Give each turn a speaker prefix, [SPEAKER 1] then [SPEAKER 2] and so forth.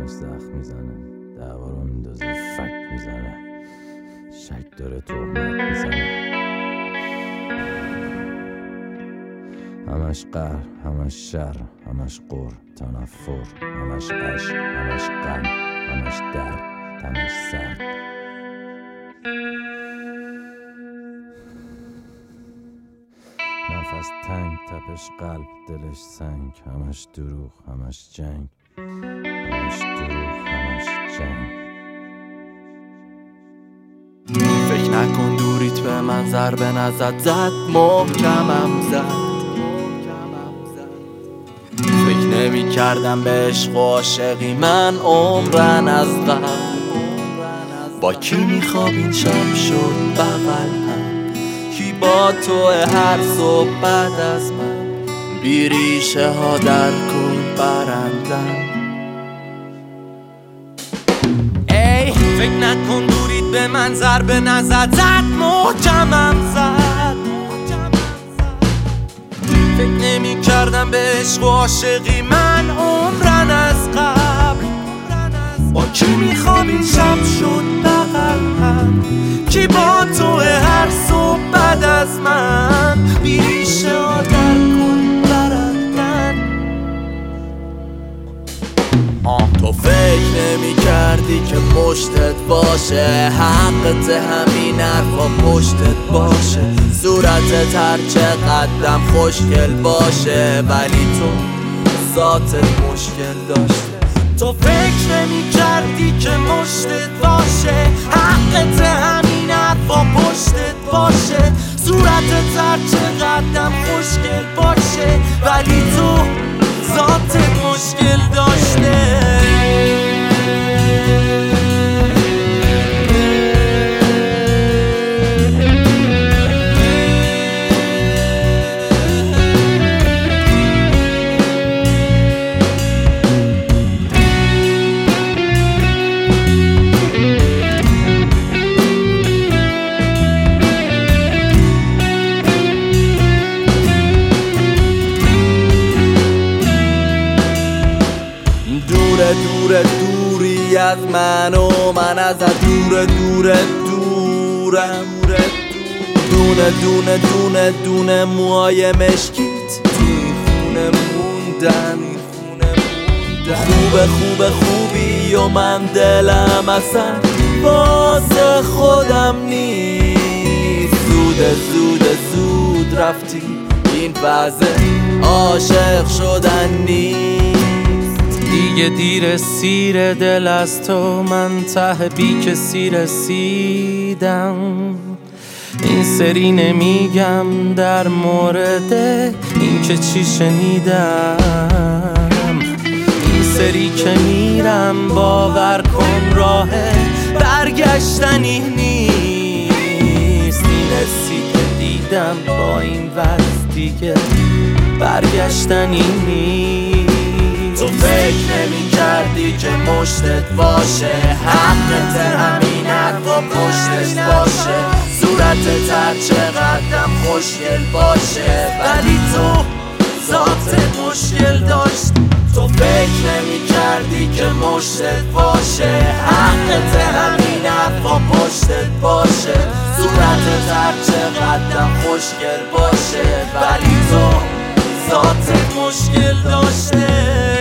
[SPEAKER 1] همش زخم میزنه، دعوا رو میندازه، فک میزنه، شک داره، تهمت میزنه. همش قهر، همش شر، همش قر، تنفر، همش عشق، همش غم، همش درد، تنش سرد. نفس تنگ، تپش قلب، دلش سنگ، همش دروغ، همش جنگ، همش دروغ، همش جنگ.
[SPEAKER 2] فکر نکن دوریت به من ضربه نزد، زد محکمم زد. فکر نمی کردم به عشق و عاشقی من عمرن از قبل. با کی میخواب این شب شد بغل هم، کی با تو هر صبح بعد از من، بی ریشه ها در کل برندن. ای فکر نکن دوریت به من ضربه نزد، زد محکمم زد. فکر نمی کردم به عشق و عاشقی من عمرن از قبل. با کی میخواب این شب شد بغل هم، کی با تو هر صبح بعد از من، بی ریشه ها در کل برندن. تو فکر نمی کردی که پشتت باشه، حقت همین حرفا پشتت باشه، صورتت هر چقدرم خوشگل باشه، ولی تو ذاتت مشکل داشته. تو فکر نمی کردی که مشتت باشه، حقت همین حرفا پشتت باشه، صورتت هر چقدرم خوشگل باشه، ولی تو ذاتت مشکل داشته. دوری از من و من ازت دورم. دونه موهای مشکیت توی خونه موندن. خوبی و من دلم اصلا واسه خودم نیست. زود رفتی، این وضع عاشق شدن نیست. دیگه دیر سیر دل از تو، من ته بی کسی رسیدم. این سری نمیگم در مورد این که چی شنیدم، این سری که میرم باور کن راه برگشتنی نیست. این حسی که دیدم با این وضع دیگه برگشتنی نیست. تو فکر نمی کردی که مشتت باشه، حقت همین حرفا پشتش باشه، صورتت هر چقدرم خوشگل باشه، ولی تو ذاتت مشکل داشت. تو فکر نمی کردی که مشتت باشه، حقت همین حرفا پشتت باشه، صورتت هر چقدرم خوشگل باشه، ولی تو ذاتت مشکل داشته.